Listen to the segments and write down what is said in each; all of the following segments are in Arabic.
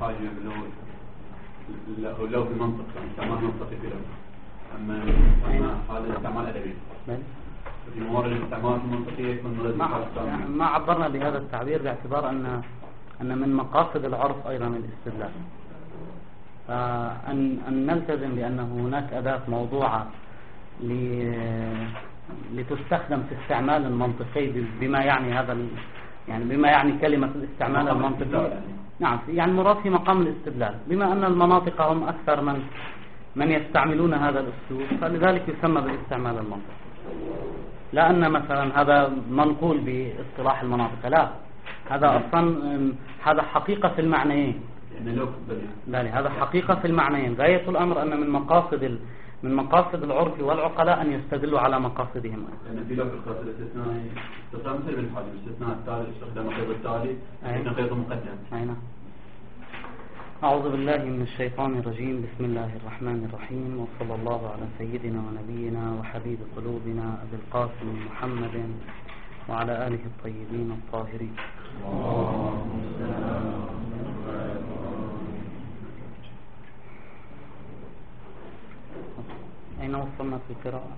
حاجة لو في المنطق استعمال منطقي في لو أما هذا استعمال أدبي في موارد الاستعمال المنطقي يكون ما عبرنا بهذا التعبير باعتبار أن من مقاصد العرف أيضا الاستدلال، أن نلتزم بأن هناك أداة موضوعة لتستخدم في استعمال المنطقي بما يعني هذا يعني بما يعني كلمة الاستعمال المنطقي. نعم، يعني مراد في مقام الاستدلال، بما أن المناطق هم أكثر من يستعملون هذا الأسلوب، فلذلك يسمى بالاستعمال المنطقي. لا أن مثلا هذا منقول باصطلاح المناطق، لا، هذا أصلا هذا حقيقة في المعنيين. لا، هذا حقيقة في المعنيين. غاية الأمر أن من مقاصد العرف والعقلاء أن يستدلوا على مقاصدهم. لأن في لفظ القصد الاستثنائي استخدام مثل بالحاجة الاستثناء التالي استخدام غير التالي غير مقدم. أين؟ أعوذ بالله من الشيطان الرجيم. بسم الله الرحمن الرحيم، وصلى الله على سيدنا ونبينا وحبيب قلوبنا أبي القاسم محمد وعلى آله الطيبين الطاهرين. أين وصلنا في القراءة؟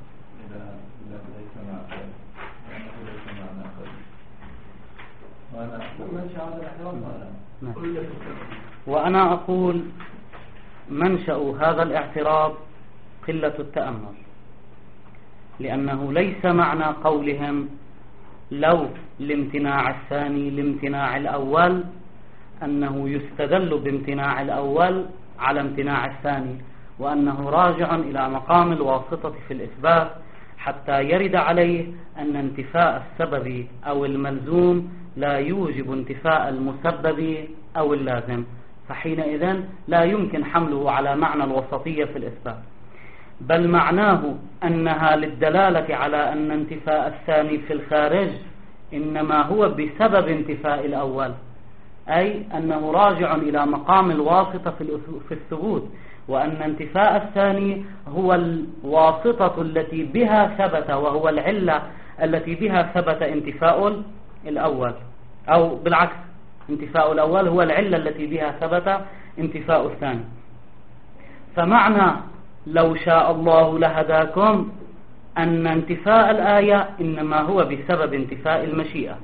وأنا أقول منشأ هذا الاعتراض قلة التأمل، لأنه ليس معنى قولهم لو الامتناع الثاني لامتناع الأول أنه يستدل بامتناع الأول على امتناع الثاني، وأنه راجع إلى مقام الواسطة في الإثبات حتى يرد عليه أن انتفاء السبب أو الملزوم لا يوجب انتفاء المسبب أو اللازم، فحينئذ لا يمكن حمله على معنى الوسطية في الإثبات، بل معناه أنها للدلالة على أن انتفاء الثاني في الخارج إنما هو بسبب انتفاء الأول، أي أنه راجع إلى مقام الواسطة في الثبوت، وأن انتفاء الثاني هو الواسطة التي بها ثبت، وهو العلة التي بها ثبت انتفاء الأول، أو بالعكس انتفاء الأول هو العلة التي بها ثبت انتفاء الثاني. فمعنى لو شاء الله لهداكم أن انتفاء الآية إنما هو بسبب انتفاء المشيئة.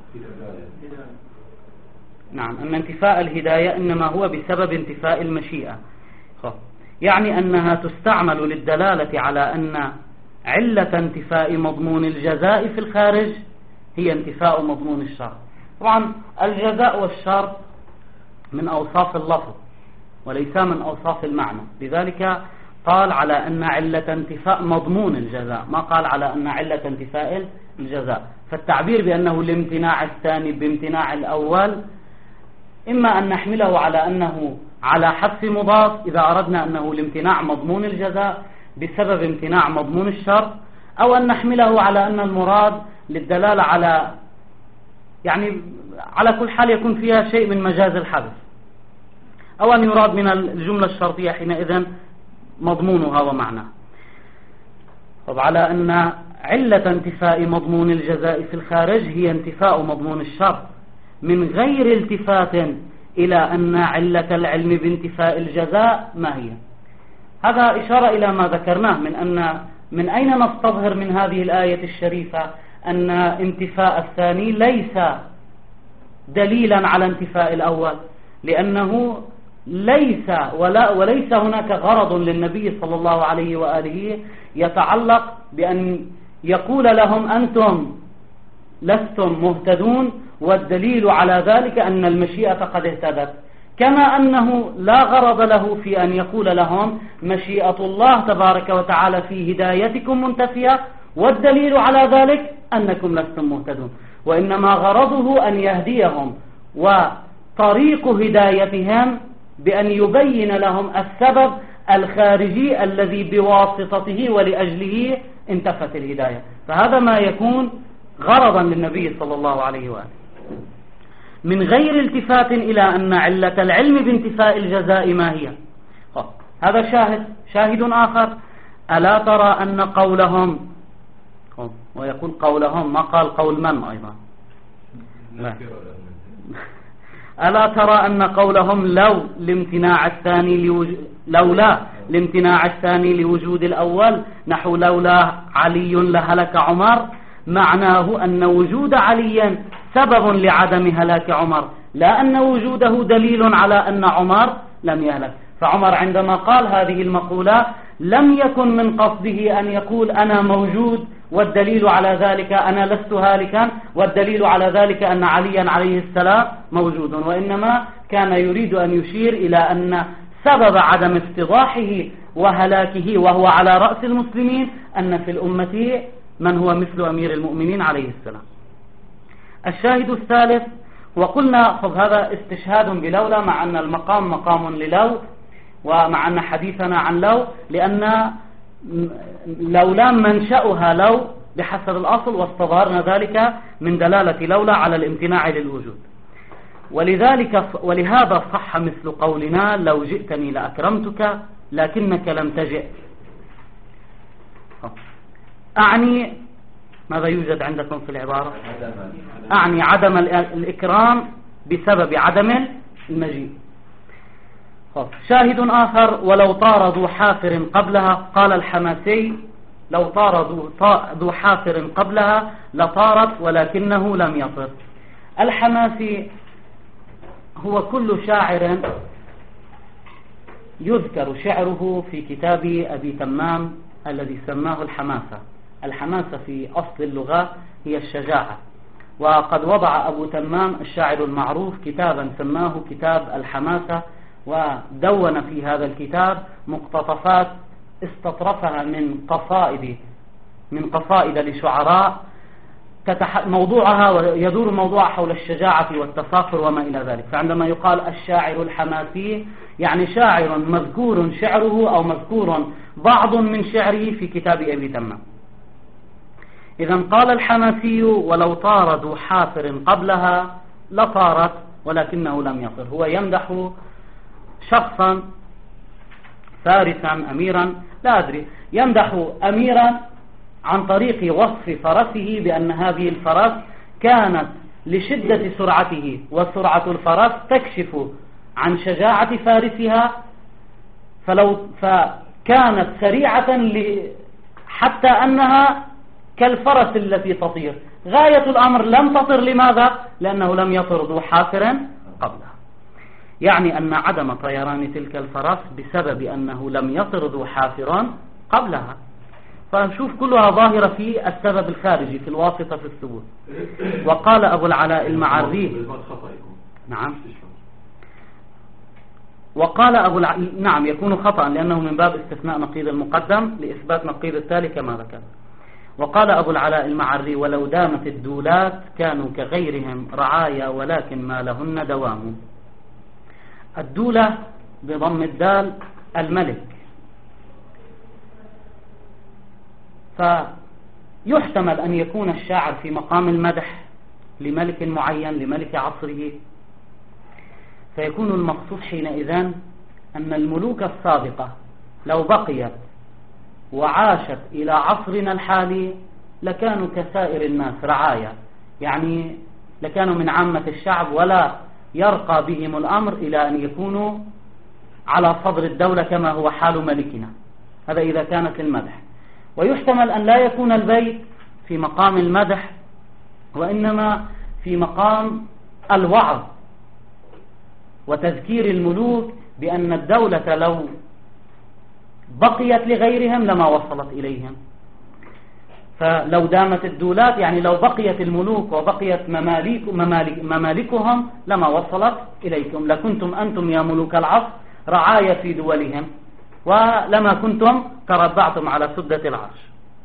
نعم، أن انتفاء الهداية إنما هو بسبب انتفاء المشيئة، يعني أنها تستعمل للدلالة على أن علة انتفاء مضمون الجزاء في الخارج هي انتفاء مضمون الشرط. طبعا الجزاء والشرط من أوصاف اللفظ وليس من أوصاف المعنى، لذلك قال على أن علة انتفاء مضمون الجزاء، ما قال على أن علة انتفاء الجزاء. فالتعبير بأنه الامتناع الثاني بامتناع الأول إما أن نحمله على أنه على حذف مضاف إذا أردنا أنه الامتناع مضمون الجزاء بسبب امتناع مضمون الشرط، أو أن نحمله على أن المراد للدلالة على، يعني على كل حال يكون فيها شيء من مجاز الحذف، أو أن يراد من الجملة الشرطية حينئذ مضمونها ومعناه. طب على أن علة انتفاء مضمون الجزاء في الخارج هي انتفاء مضمون الشرط من غير التفات إلى أن علة العلم بانتفاء الجزاء ما هي. هذا إشارة إلى ما ذكرناه من أين نستظهر من هذه الآية الشريفة أن انتفاء الثاني ليس دليلا على انتفاء الأول، لأنه وليس هناك غرض للنبي صلى الله عليه وآله يتعلق بأن يقول لهم أنتم لستم مهتدون، والدليل على ذلك أن المشيئة قد اهتدت، كما أنه لا غرض له في أن يقول لهم مشيئة الله تبارك وتعالى في هدايتكم منتفية والدليل على ذلك أنكم لستم مهتدون، وإنما غرضه أن يهديهم وطريق هدايتهم بأن يبين لهم السبب الخارجي الذي بواسطته ولأجله انتفت الهداية. فهذا ما يكون غرضا للنبي صلى الله عليه وآله، من غير التفات إلى أن علة العلم بانتفاء الجزاء ما هي. هذا شاهد آخر. ألا ترى أن قولهم، ويقول قولهم ما قال قول من أيضا، ألا ترى أن قولهم لولا لامتناع الثاني لوجود الأول نحو لولا علي لهلك عمر، معناه أن وجود علي سبب لعدم هلاك عمر، لا أن وجوده دليل على أن عمر لم يهلك. فعمر عندما قال هذه المقولة لم يكن من قصده أن يقول أنا موجود والدليل على ذلك أنا لست هالكا والدليل على ذلك أن عليا عليه السلام موجود، وإنما كان يريد أن يشير إلى أن سبب عدم افتضاحه وهلاكه وهو على رأس المسلمين أن في الأمة من هو مثل أمير المؤمنين عليه السلام. الشاهد الثالث، وقلنا هذا استشهاد بلولا مع أن المقام مقام للو، ومع أن حديثنا عن لو، لأن لولا منشأها لو بحسب الأصل، واستظهرنا ذلك من دلالة لولا على الامتناع للوجود. ولهذا صح مثل قولنا لو جئتني لأكرمتك لكنك لم تجئ. أعني ماذا يوجد عندكم في العبارة؟ أعني عدم الإكرام بسبب عدم المجيء. شاهد آخر، ولو طار ذو حافر قبلها، قال الحماسي لو طار ذو حافر قبلها لطارت ولكنه لم يطر. الحماسي هو كل شاعر يذكر شعره في كتاب أبي تمام الذي سماه الحماسة. الحماسة في أصل اللغة هي الشجاعة، وقد وضع أبو تمام الشاعر المعروف كتابا سماه كتاب الحماسة، ودون في هذا الكتاب مقتطفات استطرفها من قصائد لشعراء يدور موضوعها حول الشجاعة والتفاخر وما إلى ذلك. فعندما يقال الشاعر الحماسي يعني شاعر مذكور شعره أو مذكور بعض من شعره في كتاب أبي تمام. إذن قال الحماسي ولو طار ذو حافر قبلها لطارت ولكنه لم يطر. هو يمدح شخصا فارسا أميرا لا أدري، يمدح أميرا عن طريق وصف فرسه بأن هذه الفرس كانت لشدة سرعته، وسرعة الفرس تكشف عن شجاعة فارسها، فكانت سريعة حتى أنها كالفرس التي تطير. غاية الأمر لم تطر، لماذا؟ لأنه لم يطر ذو حافر قبلها، يعني أن عدم طيران تلك الفرس بسبب أنه لم يطر ذو حافر قبلها. فنشوف كلها ظاهرة في السبب الخارجي، في الواسطة في الثبوت. وقال أبو العلاء المعري نعم، وقال نعم يكون خطأ لأنه من باب استثناء نقيض المقدم لإثبات نقيض التالي كما ذكر. وقال أبو العلاء المعري ولو دامت الدولات كانوا كغيرهم رعايا ولكن ما لهن دوام. الدولة بضم الدال الملك، فيحتمل أن يكون الشاعر في مقام المدح لملك معين لملك عصره، فيكون المقصود حينئذ أن الملوك السابقة لو بقيت وعاشت إلى عصرنا الحالي لكانوا كسائر الناس رعايا، يعني لكانوا من عامة الشعب ولا يرقى بهم الأمر إلى أن يكونوا على صدر الدولة كما هو حال ملكنا. هذا إذا كانت المدح. ويحتمل أن لا يكون البيت في مقام المدح وإنما في مقام الوعظ وتذكير الملوك بأن الدولة لو بقيت لغيرهم لما وصلت إليهم. فلو دامت الدولات يعني لو بقيت الملوك وبقيت ممالكهم لما وصلت إليكم، لكنتم أنتم يا ملوك العصر رعايا في دولهم ولما كنتم تربعتم على سدة العرش.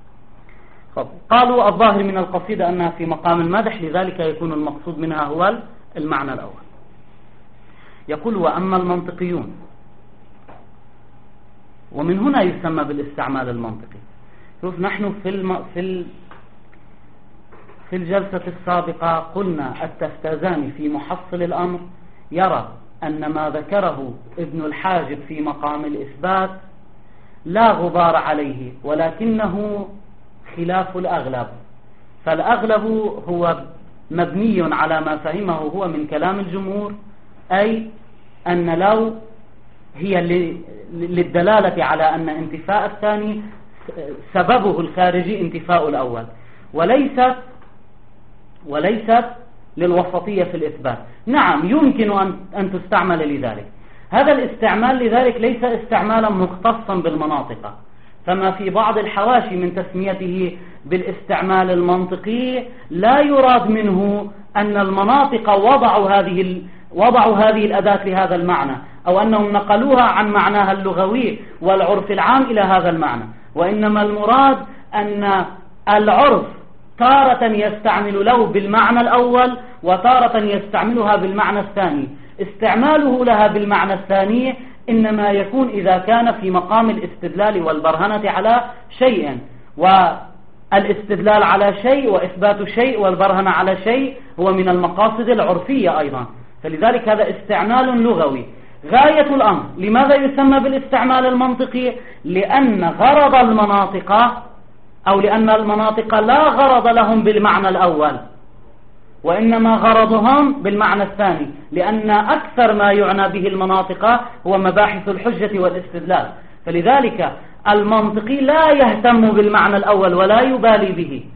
قالوا الظاهر من القصيدة أنها في مقام المدح، لذلك يكون المقصود منها هو المعنى الأول. يقول وأما المنطقيون، ومن هنا يسمى بالاستعمال المنطقي. شوف نحن في الجلسة السابقة قلنا التفتازاني في محصل الأمر يرى أن ما ذكره ابن الحاجب في مقام الإثبات لا غبار عليه، ولكنه خلاف الأغلب. فالأغلب هو مبني على ما فهمه هو من كلام الجمهور، أي أن لو هي للدلالة على أن انتفاء الثاني سببه الخارجي انتفاء الأول، وليست للوسطية في الإثبات. نعم يمكن أن تستعمل لذلك. هذا الاستعمال لذلك ليس استعمالا مختصا بالمناطق، فما في بعض الحواشي من تسميته بالاستعمال المنطقي لا يراد منه أن المناطق وضعوا هذه الأداة لهذا المعنى، أو أنهم نقلوها عن معناها اللغوي والعرف العام إلى هذا المعنى، وإنما المراد أن العرف تارة يستعمل له بالمعنى الأول وتارة يستعملها بالمعنى الثاني. استعماله لها بالمعنى الثاني إنما يكون إذا كان في مقام الاستدلال والبرهنة على شيء، والاستدلال على شيء وإثبات شيء والبرهنة على شيء هو من المقاصد العرفية أيضا، فلذلك هذا استعمال لغوي. غاية الأمر لماذا يسمى بالاستعمال المنطقي؟ لأن غرض المناطق، أو لأن المناطق لا غرض لهم بالمعنى الأول، وإنما غرضهم بالمعنى الثاني، لأن أكثر ما يعنى به المناطق هو مباحث الحجة والاستدلال، فلذلك المنطقي لا يهتم بالمعنى الأول ولا يبالي به.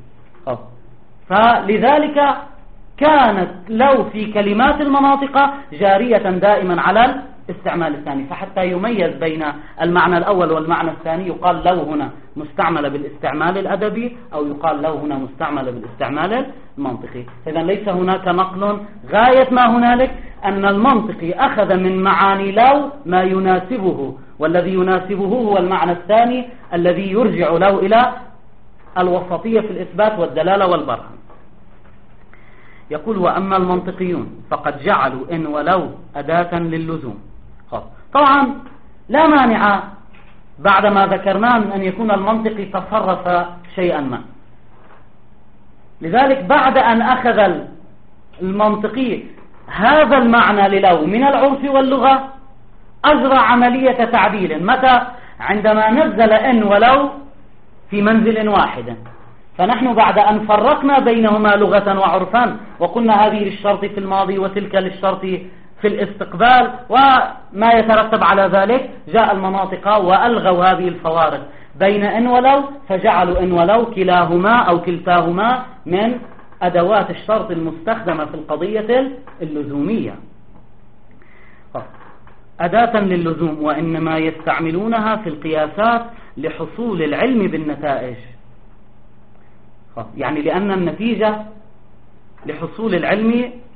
فلذلك كانت لو في كلمات المناطق جارية دائما على الاستعمال الثاني، فحتى يميز بين المعنى الأول والمعنى الثاني يقال لو هنا مستعمل بالاستعمال الأدبي، أو يقال لو هنا مستعمل بالاستعمال المنطقي. إذن ليس هناك نقل، غاية ما هنالك أن المنطقي أخذ من معاني لو ما يناسبه، والذي يناسبه هو المعنى الثاني الذي يرجع له إلى الوسطية في الإثبات والدلالة والبرهن. يقول: وأما المنطقيون فقد جعلوا إن ولو أداة للزوم. طبعا لا مانع بعدما ذكرناه من أن يكون المنطقي تصرف شيئا ما، لذلك بعد أن أخذ المنطقي هذا المعنى للو من العرف واللغة أجرى عملية تعديل. متى؟ عندما نزل إن ولو في منزل واحد، فنحن بعد أن فرقنا بينهما لغة وعرفا وقلنا هذه للشرط في الماضي وتلك للشرط في الاستقبال وما يترتب على ذلك، جاء المناطق وألغوا هذه الفوارق بين إن ولو، فجعلوا إن ولو كلاهما أو كلتاهما من أدوات الشرط المستخدمة في القضية اللزومية، أداة للزوم، وإنما يستعملونها في القياسات لحصول العلم بالنتائج. يعني لأن النتيجة لحصول العلم،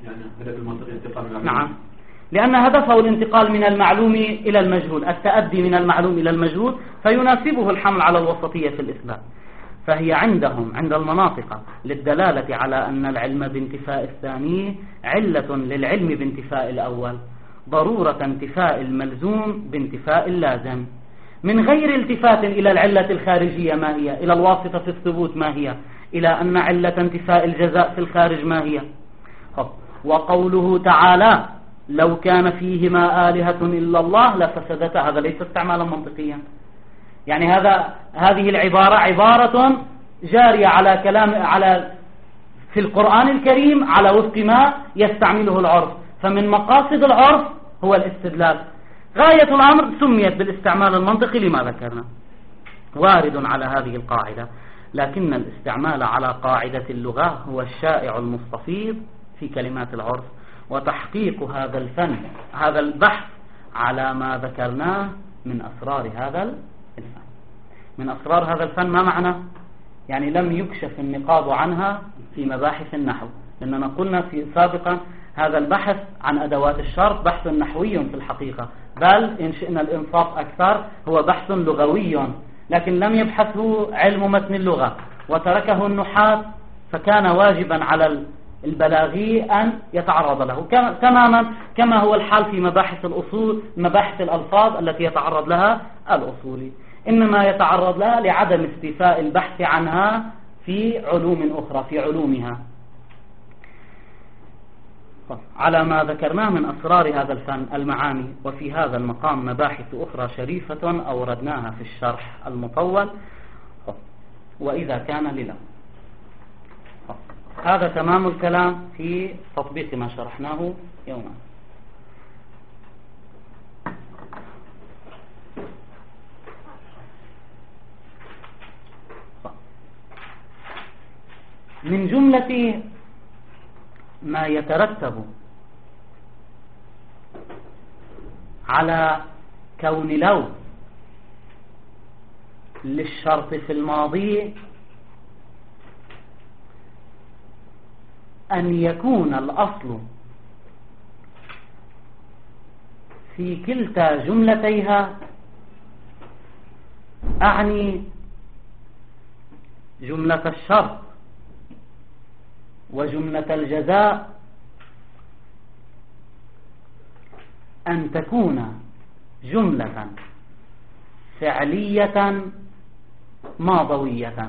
نعم، لأن هدفه الانتقال من المعلوم إلى المجهول، التأدي من المعلوم إلى المجهول، فيناسبه الحمل على الوسطية في الإثبات. فهي عندهم عند المناطق للدلالة على أن العلم بانتفاء الثاني علة للعلم بانتفاء الأول، ضرورة انتفاء الملزوم بانتفاء اللازم، من غير التفات إلى العلة الخارجية ما هي، إلى الواسطة في الثبوت ما هي، إلى أن علة انتفاء الجزاء في الخارج ما هي. وقوله تعالى: لو كان فيهما آلهة إلا الله لفسدتا، هذا ليس استعمالا منطقيا. يعني هذه العبارة عبارة جارية على في القرآن الكريم على وفق ما يستعمله العرف، فمن مقاصد العرف هو الاستدلال. غاية الأمر سميت بالاستعمال المنطقي لما ذكرنا، وارد على هذه القاعدة، لكن الاستعمال على قاعدة اللغة هو الشائع المستفيض في كلمات العرف، وتحقيق هذا الفن، هذا البحث على ما ذكرناه من أسرار هذا الفن. من أسرار هذا الفن ما معنى؟ يعني لم يكشف النقاب عنها في مباحث النحو، لأننا قلنا في سابقا هذا البحث عن أدوات الشرط بحث نحوي في الحقيقة، بل إن شئنا الإنصاف أكثر هو بحث لغوي، لكن لم يبحثه علم متن اللغة وتركه النحاة، فكان واجبا على البلاغي أن يتعرض له تماما كما هو الحال في مباحث الأصول، مباحث الألفاظ التي يتعرض لها الأصولي، إنما يتعرض لها لعدم استيفاء البحث عنها في علوم أخرى، في علومها، على ما ذكرناه من أسرار هذا الفن المعاني. وفي هذا المقام مباحث أخرى شريفة أوردناها في الشرح المطول، وإذا كان لله. هذا تمام الكلام في تطبيق ما شرحناه يوما. من جملة ما يترتب على كون لو للشرط في الماضي أن يكون الأصل في كلتا جملتيها، أعني جملة الشرط وجملة الجزاء، أن تكون جملة فعلية ماضوية.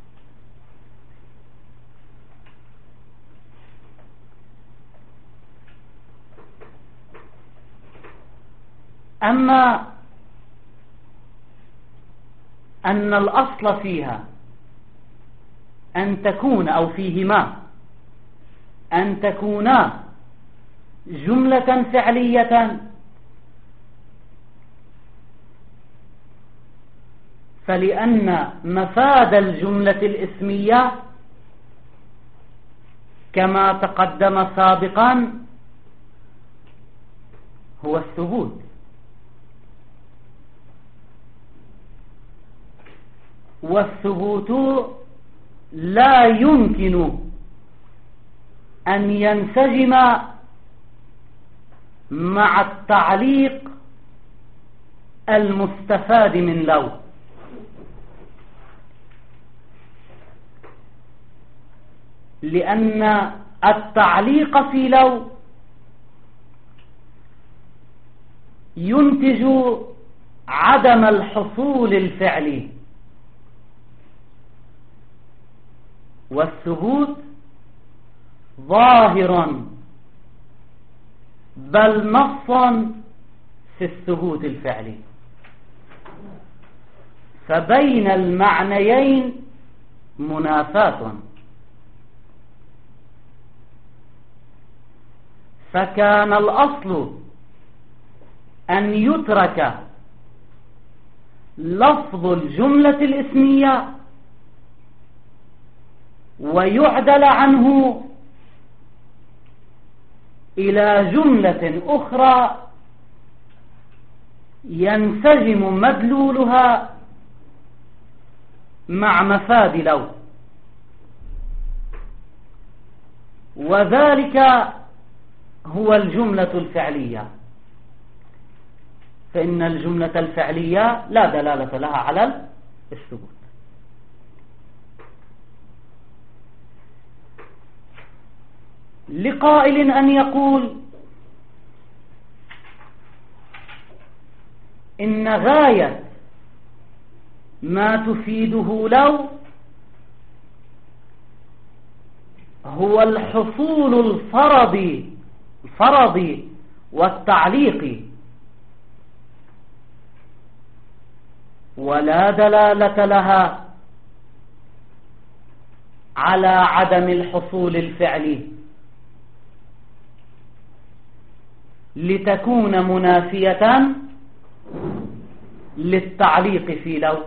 أما أن الأصل فيها أن تكون أو فيهما أن تكونا جملة فعلية، فلأن مفاد الجملة الاسمية كما تقدم سابقا هو الثبوت، والثبوت لا يمكن أن ينسجم مع التعليق المستفاد من لو، لأن التعليق في لو ينتج عدم الحصول الفعلي، والثبوت ظاهر بل نصا في الثبوت الفعلي، فبين المعنيين منافاة. فكان الأصل أن يترك لفظ الجملة الاسمية ويعدل عنه إلى جملة أخرى ينسجم مدلولها مع مفاد لو، وذلك هو الجملة الفعلية. فإن الجملة الفعلية لا دلالة لها على الثبوت. لقائل أن يقول إن غاية ما تفيده لو هو الحصول الفرضي والتعليقي، ولا دلالة لها على عدم الحصول الفعلي، لتكون منافية للتعليق في لو.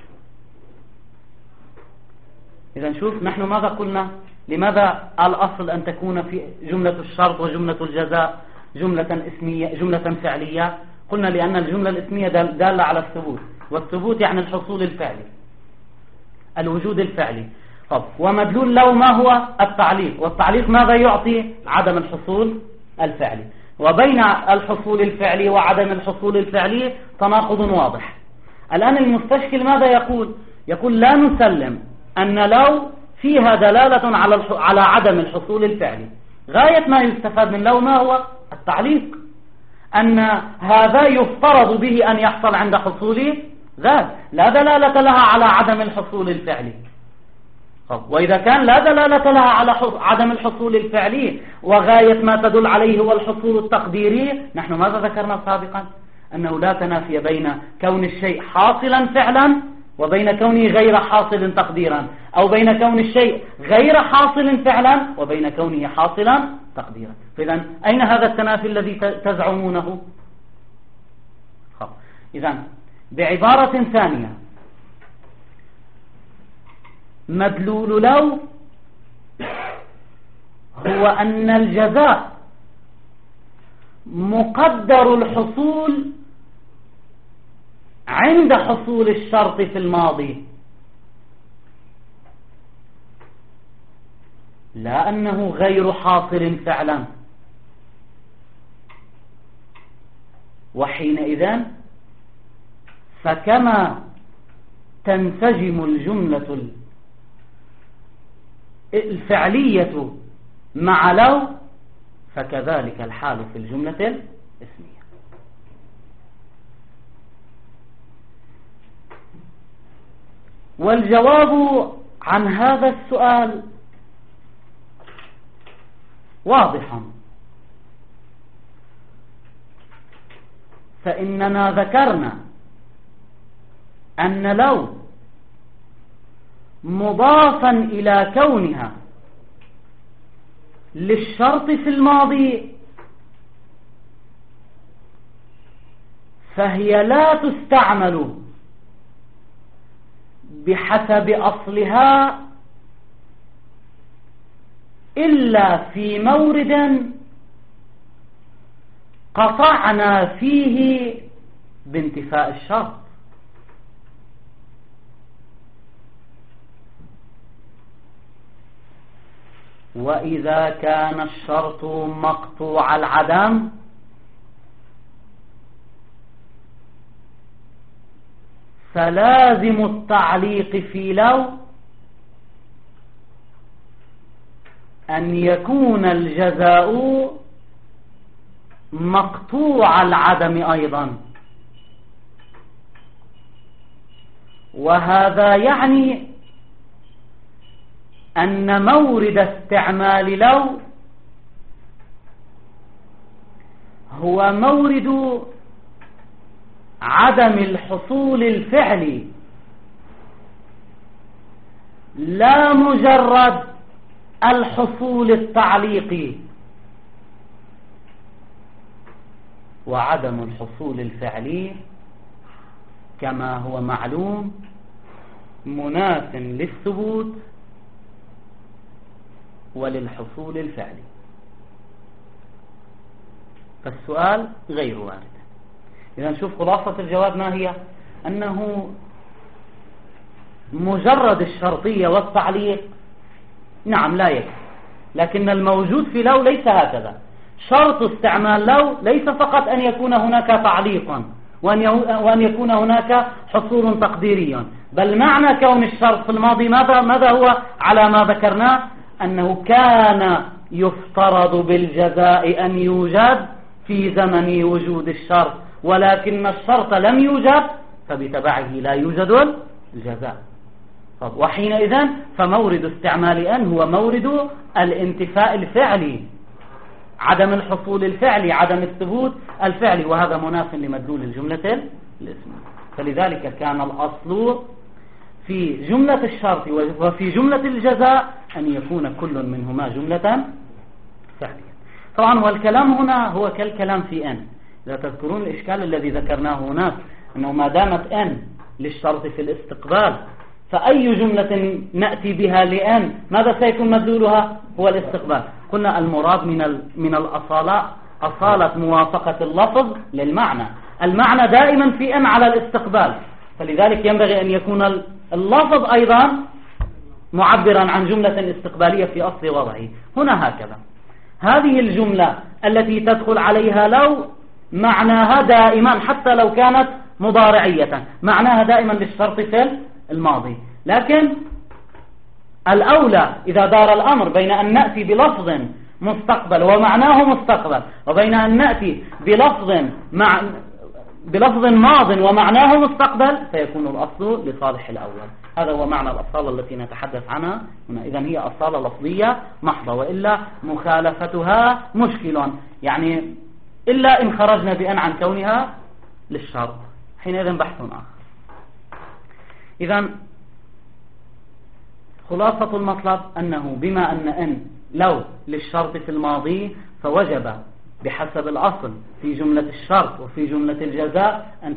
إذا شوف نحن ماذا قلنا؟ لماذا الأصل أن تكون في جملة الشرط وجملة الجزاء جملة اسمية جملة فعلية؟ قلنا لأن الجملة الاسمية دالة على الثبوت، والثبوت يعني الحصول الفعلي، الوجود الفعلي. طب ومدلول لو ما هو؟ التعليق، والتعليق ماذا يعطي؟ عدم الحصول الفعلي. وبين الحصول الفعلي وعدم الحصول الفعلي تناقض واضح. الآن المستشكل ماذا يقول؟ يقول لا نسلم أن لو فيها دلالة على عدم الحصول الفعلي. غاية ما يستفاد من لو ما هو؟ التعليق، أن هذا يفترض به أن يحصل عند حصول ذات، لا دلالة لها على عدم الحصول الفعلي. وإذا كان لا دلالة لها على عدم الحصول الفعلي وغاية ما تدل عليه هو الحصول التقديري، نحن ماذا ذكرنا سابقا؟ أنه لا تنافي بين كون الشيء حاصلا فعلا وبين كونه غير حاصل تقديرا، أو بين كون الشيء غير حاصل فعلا وبين كونه حاصلا تقديرا. فإذا أين هذا التنافي الذي تزعمونه؟ إذا بعبارة ثانية، مدلول لو هو أن الجزاء مقدر الحصول عند حصول الشرط في الماضي، لا أنه غير حاصل فعلا. وحينئذ فكما تنسجم الجملة الفعلية مع لو، فكذلك الحال في الجملة الاسمية. والجواب عن هذا السؤال واضح، فإننا ذكرنا أن لو مضافا إلى كونها للشرط في الماضي فهي لا تستعمل بحسب أصلها إلا في مورد قطعنا فيه بانتفاء الشرط. وإذا كان الشرط مقطوع العدم فلازم التعليق في لو أن يكون الجزاء مقطوع العدم أيضا. وهذا يعني أن مورد استعمال لو هو مورد عدم الحصول الفعلي، لا مجرد الحصول التعليقي. وعدم الحصول الفعلي كما هو معلوم مناف للثبوت وللحصول الفعلي، فالسؤال غير وارد. إذا نشوف خلاصة الجواب ما هي؟ أنه مجرد الشرطية والتعليق نعم لا يكفي، لكن الموجود في لو ليس هكذا. شرط استعمال لو ليس فقط أن يكون هناك تعليقا وأن يكون هناك حصول تقديري، بل معنى كون الشرط في الماضي ماذا هو على ما ذكرناه؟ أنه كان يفترض بالجزاء أن يوجد في زمن وجود الشرط، ولكن الشرط لم يوجد فبتبعه لا يوجد الجزاء. وحينئذ فمورد استعمال أن هو مورد الانتفاء الفعلي، عدم الحصول الفعلي، عدم الثبوت الفعلي، وهذا مناف لمدلول الجملة الاسمية. فلذلك كان الأصل في جملة الشرط وفي جملة الجزاء أن يكون كل منهما جملة فعلية. طبعا والكلام هنا هو كالكلام في أن. إذا تذكرون الإشكال الذي ذكرناه هناك أنه ما دامت أن للشرط في الاستقبال فأي جملة نأتي بها لأن ماذا سيكون مدلولها؟ هو الاستقبال. قلنا المراد من الأصالة أصالة موافقة اللفظ للمعنى. المعنى دائما في أن على الاستقبال، فلذلك ينبغي أن يكون اللفظ أيضا معبرا عن جملة استقبالية في أصل وضعه. هنا هكذا هذه الجملة التي تدخل عليها لو معناها دائما حتى لو كانت مضارعية معناها دائما للشرط في الماضي، لكن الأولى إذا دار الأمر بين أن نأتي بلفظ مستقبل ومعناه مستقبل وبين أن نأتي بلفظ ماض ومعناه مستقبل فيكون الأصل لصالح الأول. هذا هو معنى الأصالة التي نتحدث عنها هنا. إذن هي أصالة لفظية محضة، وإلا مخالفتها مشكل، يعني إلا إن خرجنا بأن عن كونها للشرط، حينئذ بحث آخر. إذن خلاصة المطلب أنه بما أن لو للشرط في الماضي فوجب بحسب الأصل في جملة الشرط وفي جملة الجزاء أن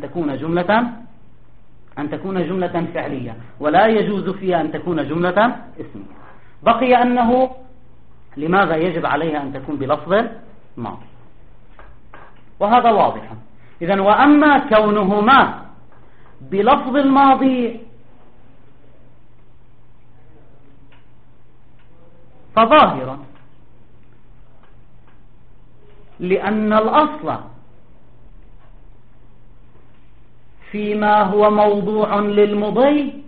تكون جملة فعلية، ولا يجوز فيها أن تكون جملة اسمية. بقي أنه لماذا يجب عليها أن تكون بلفظ الماضي؟ وهذا واضح. إذن وأما كونهما بلفظ الماضي فظاهر، لأن الأصل فيما هو موضوع للمضي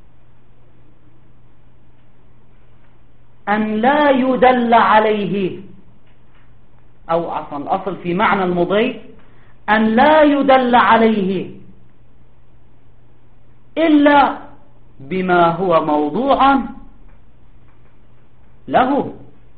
أن لا يدل عليه، أو عفوا الأصل في معنى المضي أن لا يدل عليه إلا بما هو موضوع له.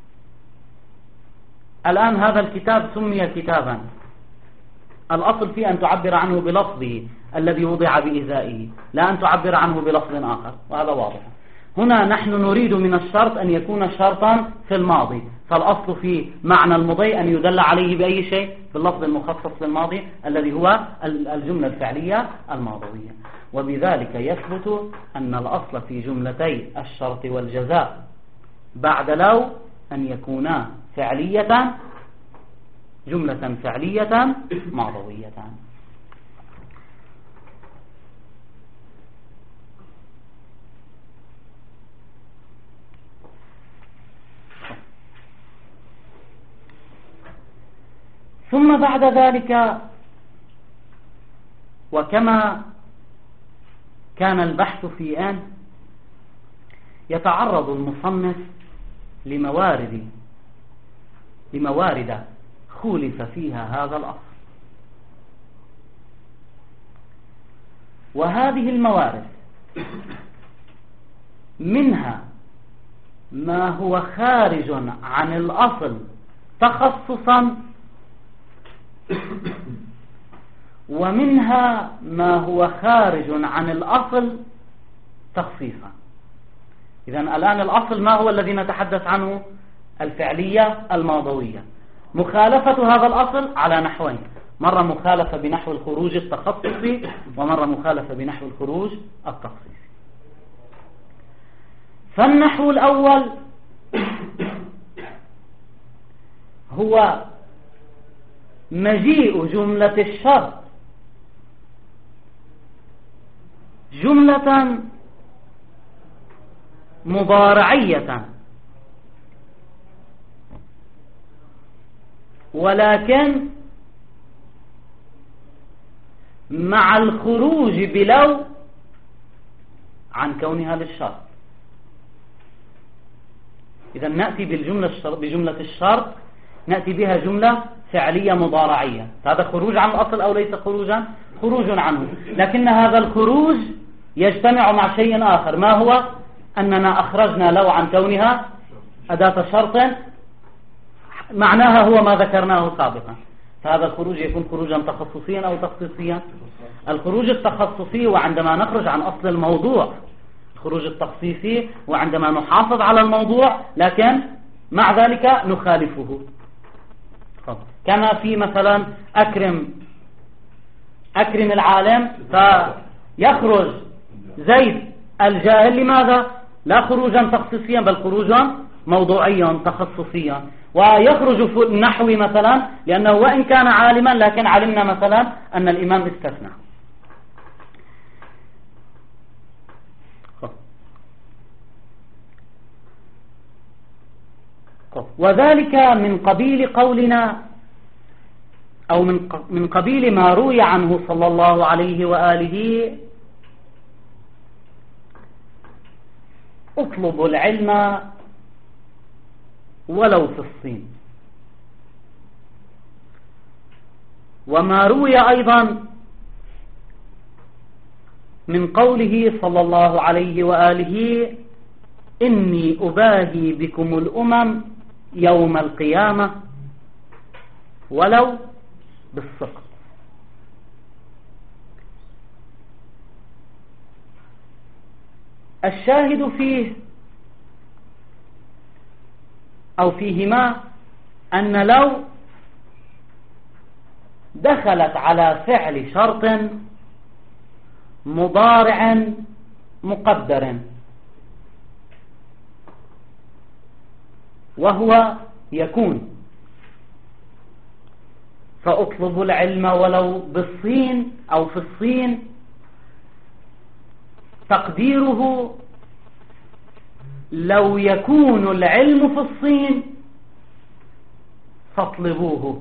الآن هذا الكتاب سمي كتابا، الأصل فيه أن تعبر عنه بلفظه الذي وضع بإزائه، لا أن تعبر عنه بلفظ آخر، وهذا واضح. هنا نحن نريد من الشرط أن يكون شرطا في الماضي، فالأصل في معنى المضي أن يدل عليه بأي شيء؟ باللفظ المخصص للماضي الذي هو الجملة الفعلية الماضوية. وبذلك يثبت أن الأصل في جملتي الشرط والجزاء بعد لو أن يكونا فعلية، جملة فعلية ماضوية. ثم بعد ذلك، وكما كان البحث في آن، يتعرض المصنف لموارد خولف فيها هذا الأصل، وهذه الموارد منها ما هو خارج عن الأصل تخصصا، ومنها ما هو خارج عن الأصل تخصيصا. إذن الآن الأصل ما هو الذي نتحدث عنه؟ الفعلية الماضوية. مخالفة هذا الأصل على نحوين: مرة مخالفة بنحو الخروج التخصصي، ومرة مخالفة بنحو الخروج التخصيصي. فالنحو الأول هو مجيء جملة الشرط جملة مضارعية، ولكن مع الخروج بلو عن كونها للشرط. إذا نأتي بجملة الشرط نأتي بها جملة فعلية مضارعية. هذا خروج عن الأصل أو ليس خروجا؟ خروج عنه، لكن هذا الخروج يجتمع مع شيء آخر. ما هو؟ أننا أخرجنا لو عن كونها أداة شرط، معناها هو ما ذكرناه سابقا. فهذا الخروج يكون خروجا تخصصيا أو تخصيصيا. الخروج التخصصي وعندما نخرج عن أصل الموضوع، الخروج التخصيصي وعندما نحافظ على الموضوع لكن مع ذلك نخالفه. كما في مثلا أكرم العالم، فيخرج زيد الجاهل. لماذا؟ لا خروجا تخصيصيا بل خروجا موضوعيا تخصصيا. ويخرج في النحو مثلا لأنه وإن كان عالما لكن علمنا مثلا أن الإمام استثنى. وذلك من قبيل قولنا أو من قبيل ما روي عنه صلى الله عليه وآله: اطلبوا العلم ولو في الصين. وما روي أيضا من قوله صلى الله عليه وآله: إني أباهي بكم الأمم يوم القيامة ولو بالسقط. الشاهد فيه أو فيهما أن لو دخلت على فعل شرط مضارع مقدر، وهو يكون. فأطلب العلم ولو بالصين أو في الصين، تقديره لو يكون العلم في الصين فاطلبوه.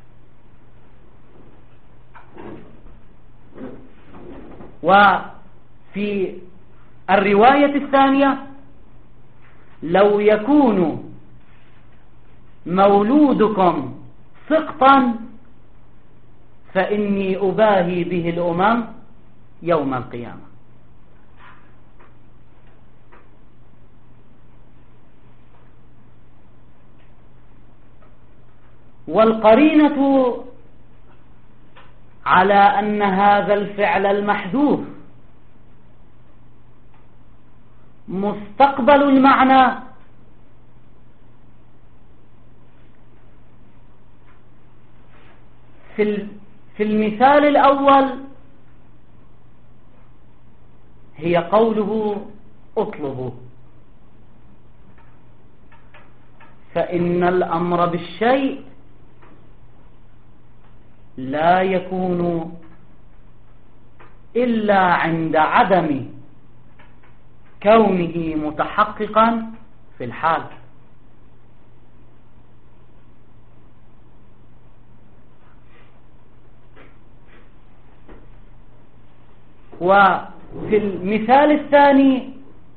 وفي الرواية الثانية لو يكون مولودكم سقطا فإني أباهي به الأمم يوم القيامة. والقرينة على أن هذا الفعل المحذوف مستقبل المعنى في المثال الأول هي قوله اطلبوا، فإن الأمر بالشيء لا يكون إلا عند عدم كونه متحققا في الحال. وفي المثال الثاني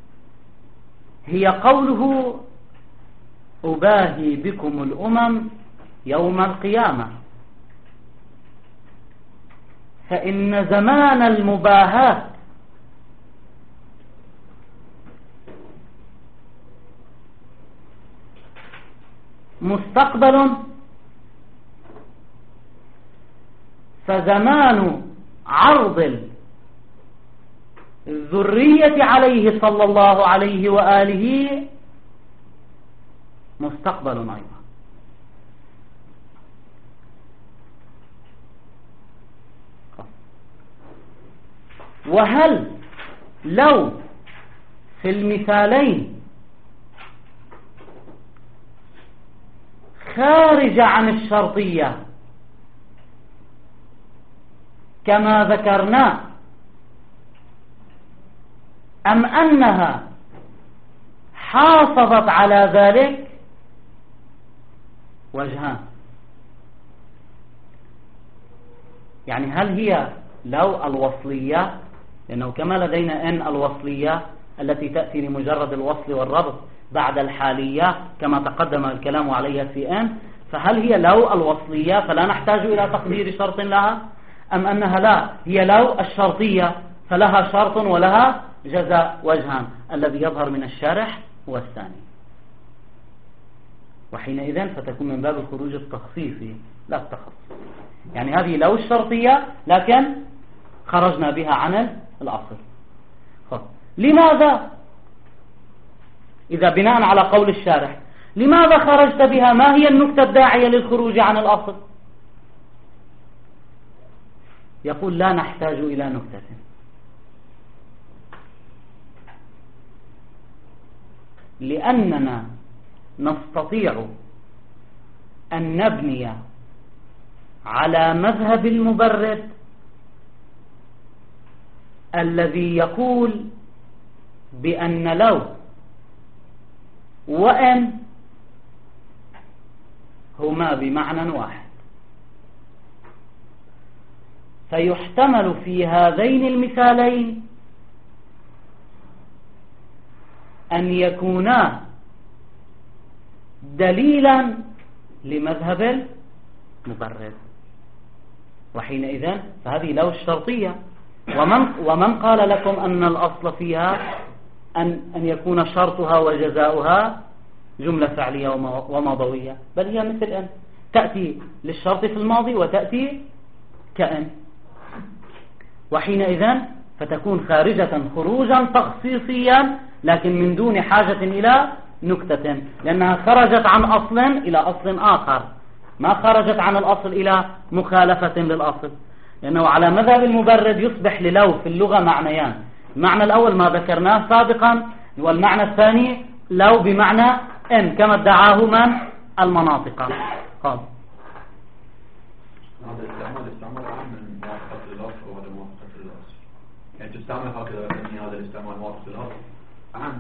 هي قوله أباهي بكم الأمم يوم القيامة، فإن زمان المباهاة مستقبل، فزمان عرض الذرية عليه صلى الله عليه وآله مستقبل أيضا. وهل لو في المثالين خارج عن الشرطية كما ذكرنا، أم أنها حافظت على ذلك؟ وجهان. يعني هل هي لو الوصلية، لأنه كما لدينا أن الوصلية التي تأتي لمجرد الوصل والربط بعد الحالية كما تقدم الكلام عليها في أن، فهل هي لو الوصلية فلا نحتاج إلى تقدير شرط لها، أم أنها لا هي لو الشرطية فلها شرط ولها جزاء؟ وجهان، الذي يظهر من الشارح هو الثاني. وحينئذ فتكون من باب الخروج التخصيصي لا التخصص. يعني هذه لو الشرطية لكن خرجنا بها عن الأصل. لماذا إذا بناء على قول الشارح لماذا خرجت بها؟ ما هي النكتة الداعية للخروج عن الأصل؟ يقول لا نحتاج إلى نكتة، لأننا نستطيع أن نبني على مذهب المبرد الذي يقول بأن لو وأن هما بمعنى واحد، فيحتمل في هذين المثالين أن يكونا دليلا لمذهب المبرد. وحينئذ فهذه لو الشرطية. ومن قال لكم أن الأصل فيها أن يكون شرطها وجزاؤها جملة فعلية وماضوية، بل هي مثل أن تأتي للشرط في الماضي وتأتي كأن. وحينئذ فتكون خارجة خروجا تخصيصيا لكن من دون حاجة إلى نكتة، لأنها خرجت عن أصل إلى أصل آخر، ما خرجت عن الأصل إلى مخالفة للأصل. لأنه على مذهب المبرد يصبح للو في اللغة معنيان، المعنى الأول ما ذكرناه سابقا، والمعنى الثاني لو بمعنى إن كما ادعاه من المناطق. قال هذا الاستعمال عام من موافقة للأصل وهذا موافقة للأصل، يعني تستعمل هكذا لكن هذا الاستعمال موافق للأصل عام.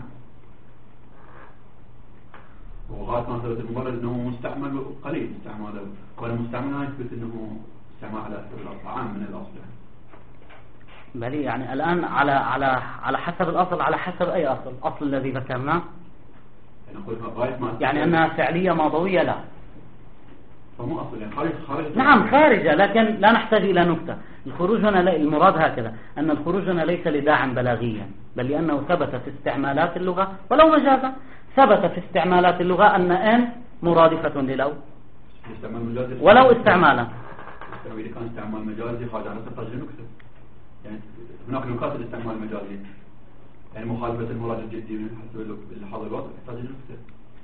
وغاية ما ثبت المبرر أنه مستعمل قليل استعماله، والمستعمل لا يثبت أنه استعمال على الأصل عام من الأصل بل يعني الآن على حسب الأصل. على حسب أي أصل الذي ذكرناه؟ يعني أنها فعلية ماضوية لا، فمو أصل يعني خارج. نعم خارجة، لكن لا نحتاج إلى نكتة. الخروج هنا المراد هكذا أن الخروج هنا ليس لداع بلاغيا، بل لأنه ثبت في استعمالات اللغة ولو مجازا، ثبت في استعمالات اللغة أن إن مرادفة للو ولو استعمالا. إذا كان استعمال مجازي خارج عن تحتاج لنكتة، يعني هناك نكات الاستعمال المجازي، يعني مخالفة المراد الجدي من حسب الحاضر الوقت تحتاج لنكتة.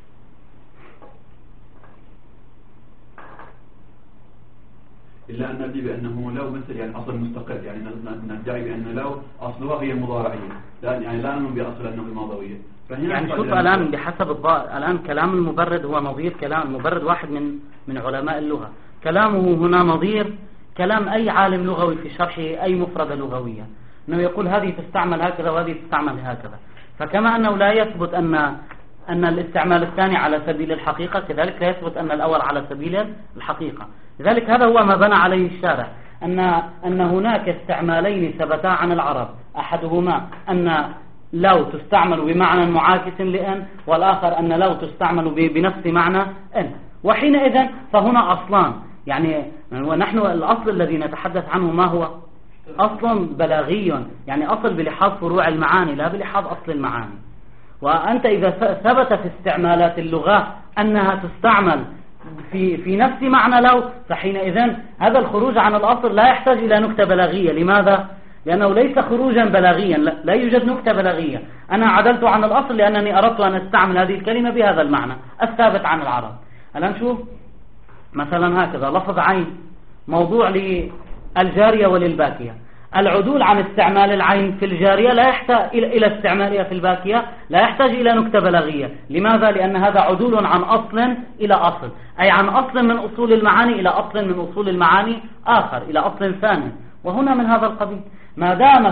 إلا أن ندعي بأنه لو مثل يعني أصل مستقل، يعني ندعي بأن لو أصلها هي المضارعية، يعني لا نؤمن بأصل أنه الماضوية. يعني شوف الآن بحسب الآن كلام المبرد هو نظير كلام المبرد، واحد من علماء اللغة، كلامه هنا نظير كلام أي عالم لغوي في شرحه أي مفردة لغوية، أنه يقول هذه تستعمل هكذا وهذه تستعمل هكذا. فكما أنه لا يثبت أن الاستعمال الثاني على سبيل الحقيقة، كذلك لا يثبت أن الأول على سبيل الحقيقة. لذلك هذا هو ما بنى عليه الشارع، أن هناك استعمالين ثبتا عن العرب، أحدهما أن لو تستعمل بمعنى معاكس لأن، والآخر أن لو تستعمل بنفس معنى أن. وحينئذ فهنا أصلان، يعني ونحن الأصل الذي نتحدث عنه ما هو؟ أصل بلاغي، يعني أصل بلحاظ فروع المعاني لا بلحاظ أصل المعاني. وأنت إذا ثبت في استعمالات اللغة أنها تستعمل في نفس معنى لو، فحينئذ هذا الخروج عن الأصل لا يحتاج إلى نكتة بلاغية. لماذا؟ لأنه ليس خروجا بلاغيا، لا يوجد نكتة بلاغية. أنا عدلت عن الأصل لأنني أردت أن أستعمل هذه الكلمة بهذا المعنى الثابت عن العرب. الآن شوف مثلا هكذا لفظ عين موضوع للجارية وللباكية، العدول عن استعمال العين في الجارية لا يحتاج إلى استعمالها في الباكية، لا يحتاج إلى نكتة بلاغية. لماذا؟ لأن هذا عدول عن أصل إلى أصل، أي عن أصل من أصول المعاني إلى أصل من أصول المعاني آخر، إلى أصل ثاني. وهنا من هذا القبيل ما دام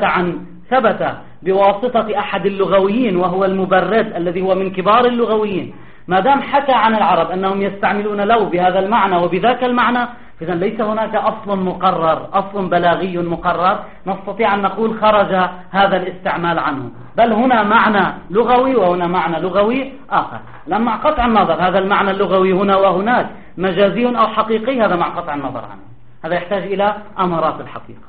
ثبت بواسطة أحد اللغويين وهو المبرد الذي هو من كبار اللغويين، ما دام حكى عن العرب أنهم يستعملون لو بهذا المعنى وبذاك المعنى، إذن ليس هناك أصل مقرر، أصل بلاغي مقرر نستطيع أن نقول خرج هذا الاستعمال عنه، بل هنا معنى لغوي وهنا معنى لغوي آخر. لما قطع النظر هذا المعنى اللغوي هنا وهناك مجازي أو حقيقي، هذا مع قطع النظر عنه، هذا يحتاج إلى أمارات الحقيقة.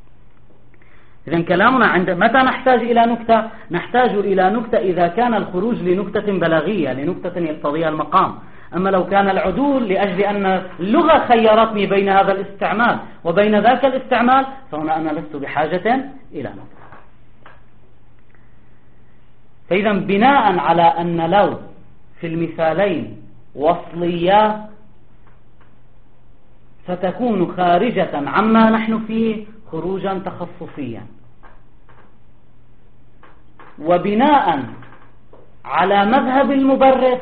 إذن كلامنا عند متى نحتاج إلى نكتة؟ نحتاج إلى نكتة إذا كان الخروج لنكتة بلاغية، لنكتة يقتضيها المقام. أما لو كان العدول لأجل أن اللغة خيرتني بين هذا الاستعمال وبين ذاك الاستعمال، فهنا أنا لست بحاجة إلى نكتة. فإذا بناء على أن لو في المثالين وصلية فتكون خارجة عما نحن فيه خروجا تخصصيا، وبناء على مذهب المبرر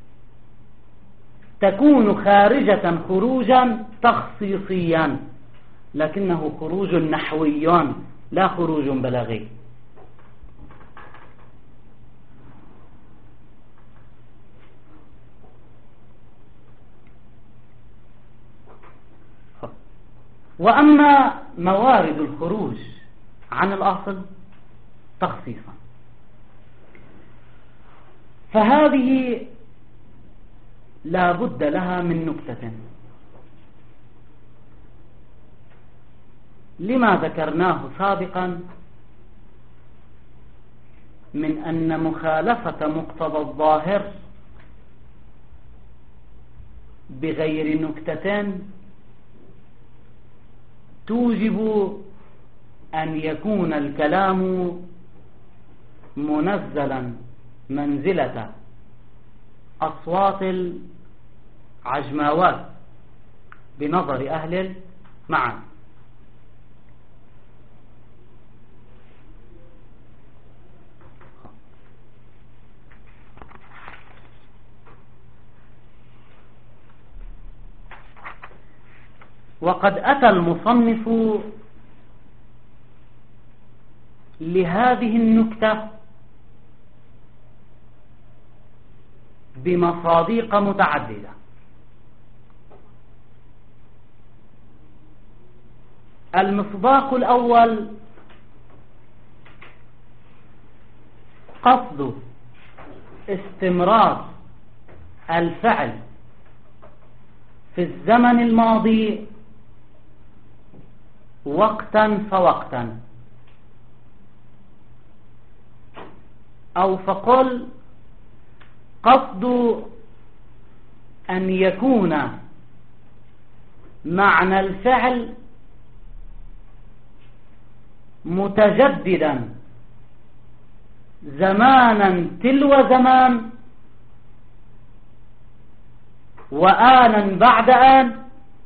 تكون خارجة خروجا تخصيصيا، لكنه خروج نحوي لا خروج بلاغي. وأما موارد الخروج عن الأصل تخصيصا، فهذه لا بد لها من نكتة. لما ذكرناه سابقا من أن مخالفة مقتضى الظاهر بغير نكتتين توجب أن يكون الكلام منزلا منزلة أصوات العجماوات بنظر أهل المعاني. وقد أتى المصنف لهذه النكتة بمصادق متعددة. المصداق الأول قصد استمرار الفعل في الزمن الماضي وقتا فوقتا، أو فقل قصد أن يكون معنى الفعل متجددا زمانا تلو زمان وآنا بعد آن،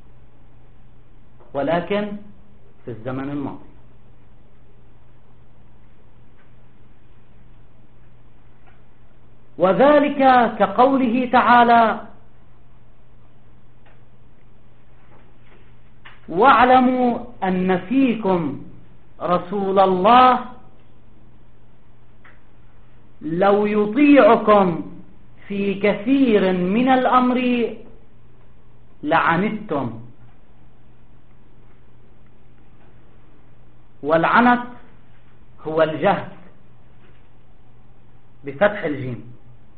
ولكن في الزمن الماضي. وذلك كقوله تعالى: واعلموا أن فيكم رسول الله لو يطيعكم في كثير من الأمر لعنتم. والعنت هو الجهد بفتح الجيم.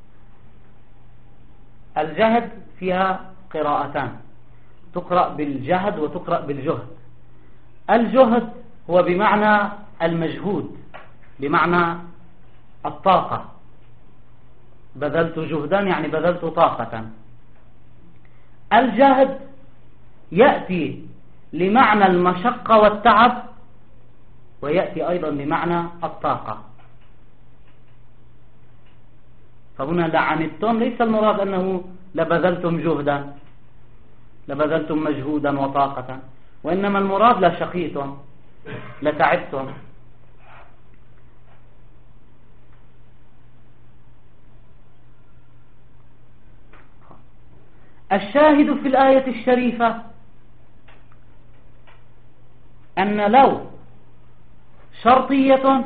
الجهد فيها قراءتان، تقرأ بالجهد وتقرأ بالجهد. الجهد هو بمعنى المجهود، بمعنى الطاقة، بذلت جهدا يعني بذلت طاقة. الجهد يأتي لمعنى المشقة والتعب، ويأتي أيضا لمعنى الطاقة. فهنا لعنتم ليس المراد أنه لبذلتم جهدا، لبذلتم مجهودا وطاقة، وإنما المراد لشقيتم، لتعبتم. الشاهد في الآية الشريفة أن لو شرطية،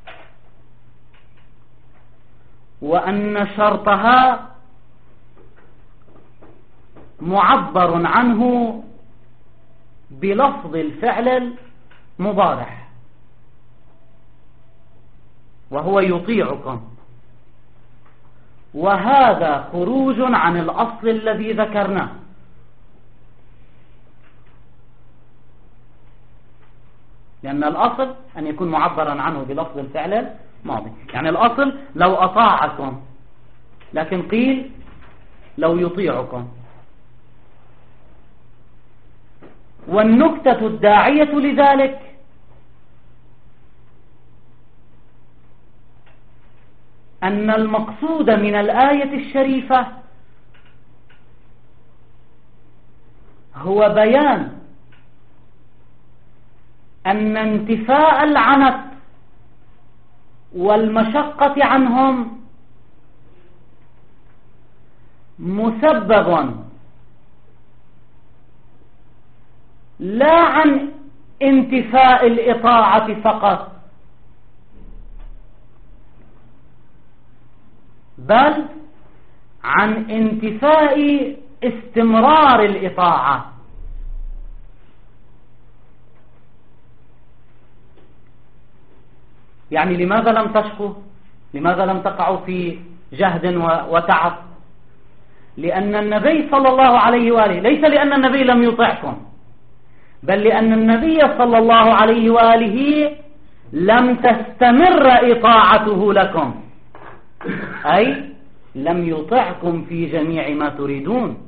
وأن شرطها معبر عنه بلفظ الفعل المضارع، وهو يطيعكم، وهذا خروج عن الأصل الذي ذكرناه. لأن الأصل أن يكون معبرا عنه بلفظ الفعل الماضي، يعني الأصل لو أطاعكم، لكن قيل لو يطيعكم. والنكتة الداعية لذلك أن المقصود من الآية الشريفة هو بيان أن انتفاء العنت والمشقة عنهم مسبب لا عن انتفاء الإطاعة فقط، بل عن انتفاء استمرار الإطاعة. يعني لماذا لم تشقوا؟ لماذا لم تقعوا في جهد وتعب؟ لأن النبي صلى الله عليه وآله، ليس لأن النبي لم يطعكم، بل لأن النبي صلى الله عليه وآله لم تستمر إطاعته لكم، أي لم يطعكم في جميع ما تريدون.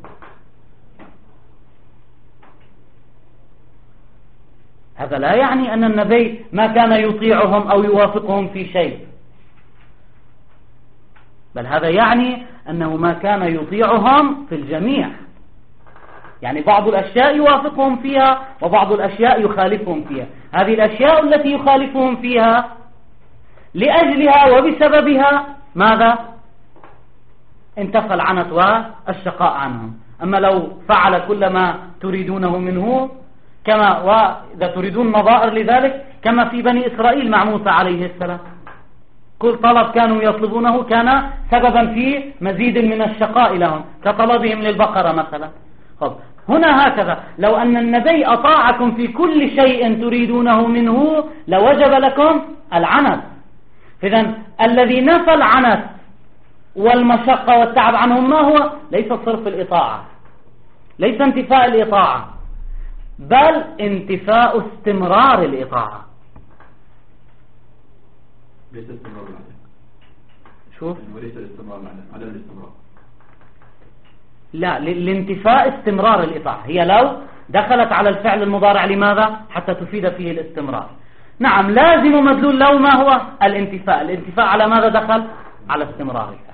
هذا لا يعني أن النبي ما كان يطيعهم أو يوافقهم في شيء، بل هذا يعني أنه ما كان يطيعهم في الجميع. يعني بعض الأشياء يوافقهم فيها وبعض الأشياء يخالفهم فيها. هذه الأشياء التي يخالفهم فيها لأجلها وبسببها ماذا؟ انتفى العنت والشقاء عنهم. أما لو فعل كل ما تريدونه منه كما وإذا تريدون نظائر لذلك كما في بني إسرائيل مع موسى عليه السلام، كل طلب كانوا يطلبونه كان سببا في مزيد من الشقاء لهم كطلبهم للبقرة مثلا. هنا هكذا لو أن النبي أطاعكم في كل شيء تريدونه منه لوجب لكم العنت. إذن الذي نفى العنت والمشقة والتعب عنهم ما هو؟ ليس صرف الإطاعة، ليس انتفاء الإطاعة، بل انتفاء استمرار الإطاعة. ليس استمرار العدم. شوف وليس الاستمرار عدم الاستمرار. لا، لانتفاء استمرار الإطاعة. هي لو دخلت على الفعل المضارع لماذا؟ حتى تفيد فيه الاستمرار. نعم، لازم مدلول لو ما هو؟ الانتفاء. الانتفاء على ماذا دخل؟ على استمرار الفعل.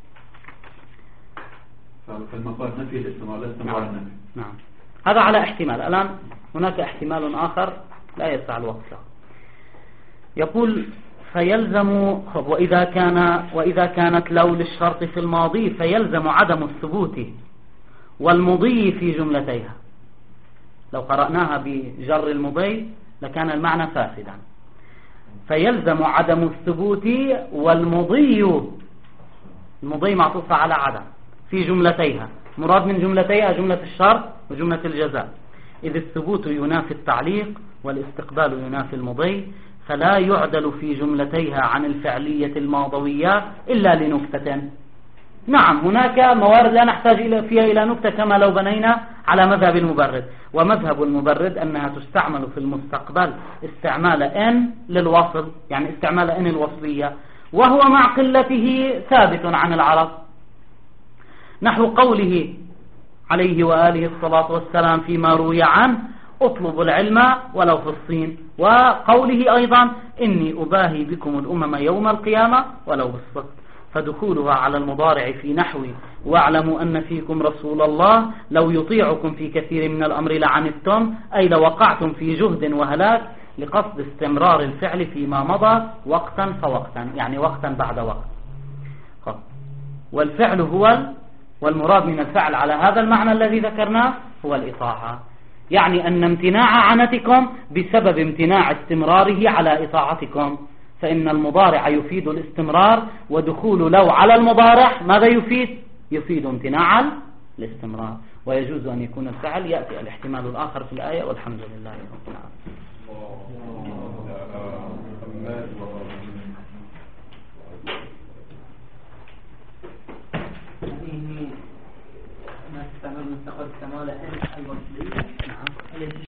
فالمقال نفي الاستمرار لا استمرار النفي. نعم، هذا على احتمال. الآن هناك احتمال آخر لا يسع الوقت له. يقول فيلزم وإذا كانت لو للشرط في الماضي فيلزم عدم الثبوت والمضي في جملتيها. لو قرأناها بجر المضي لكان المعنى فاسدا. فيلزم عدم الثبوت والمضي، المضي معطوفة على عدم في جملتيها. مراد من جملتيها جملة الشرط وجملة الجزاء، إذ الثبوت ينافي التعليق والاستقبال ينافي المضي، فلا يعدل في جملتيها عن الفعلية الماضوية إلا لنكتة. نعم، هناك موارد لا نحتاج فيها إلى نكتة كما لو بنينا على مذهب المبرد. ومذهب المبرد أنها تستعمل في المستقبل استعمال إن للوصل، يعني استعمال إن الوصلية، وهو مع قلته ثابت عن العرب، نحو قوله عليه وآله الصلاة والسلام فيما روي عنه اطلبوا العلم ولو في الصين، وقوله أيضا إني أباهي بكم الأمم يوم القيامة ولو بالصدق. فدخولها على المضارع في نحو واعلموا أن فيكم رسول الله لو يطيعكم في كثير من الأمر لعنتم، أي لوقعتم في جهد وهلاك، لقصد استمرار الفعل فيما مضى وقتا فوقتا، يعني وقتا بعد وقت. والفعل والمراد من الفعل على هذا المعنى الذي ذكرناه هو الإطاعة، يعني أن امتناع عنتكم بسبب امتناع استمراره على إطاعتكم، فإن المضارع يفيد الاستمرار، ودخول لو على المضارع ماذا يفيد؟ يفيد امتناع الاستمرار. ويجوز أن يكون الفعل يأتي الاحتمال الآخر في الآية، والحمد لله رب العالمين.